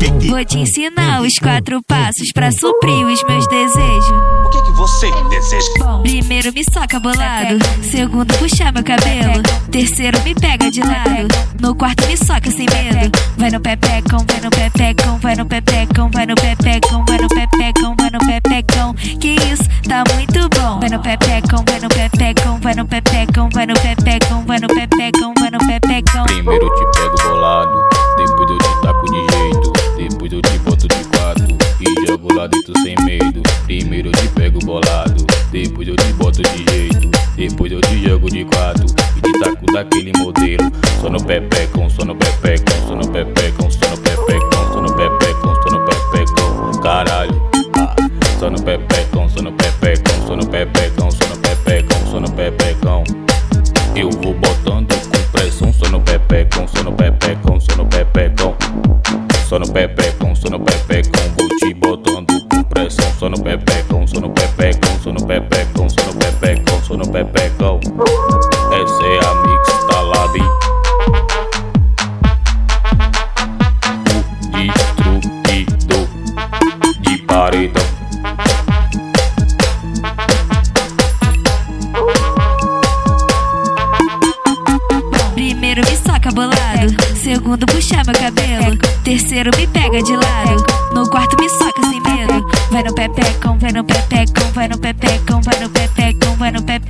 Vou te ensinar os 4 passos pra suprir os meus desejos. O que você deseja? Primeiro me soca bolado, segundo puxa meu cabelo, terceiro me pega de lado, no quarto me soca sem medo. Vai no pepecão, vai no pepecão, vai no pepecão, vai no pepecão, vai no pepecão, vai no pepecão. Que isso, tá muito bom. Vai no pepecão, vai no pepecão, vai no pepecão, vai no pepecão, vai no pepecão, vai no pepecão. Primeiro eu te pego bolado, depois eu te taco de jeito, depois eu te boto de 4 e jogo lá dentro sem medo. Primeiro eu te pego bolado, depois eu te boto de jeito, depois eu te jogo de 4 e te taco daquele modelo. Só no pepecão, só no pepecão, só no pepecão, só no pepecão, só no pepecão, só no pepecão, caralho. Só no pepecão, só no pepecão, só no pepecão, só no pepecão, só no pepecão. Eu vou botando com pressão, só no pepecão, só no pepecão, só no pepecão. Só no pepecão, só no pepecão, vou te botando com pressão. Só no pepecão, só no pepecão, só no pepecão, só no pepecão, só no pepecão. Essa é a mix da Lab. O destruidor de paredão. Primeiro me soca bolado, segundo puxa meu cabelo, terceiro me pega de lado, no quarto me soca sem medo. Vai no pepecão, vai no pepecão, vai no pepecão, vai no pepecão, vai no pepecão.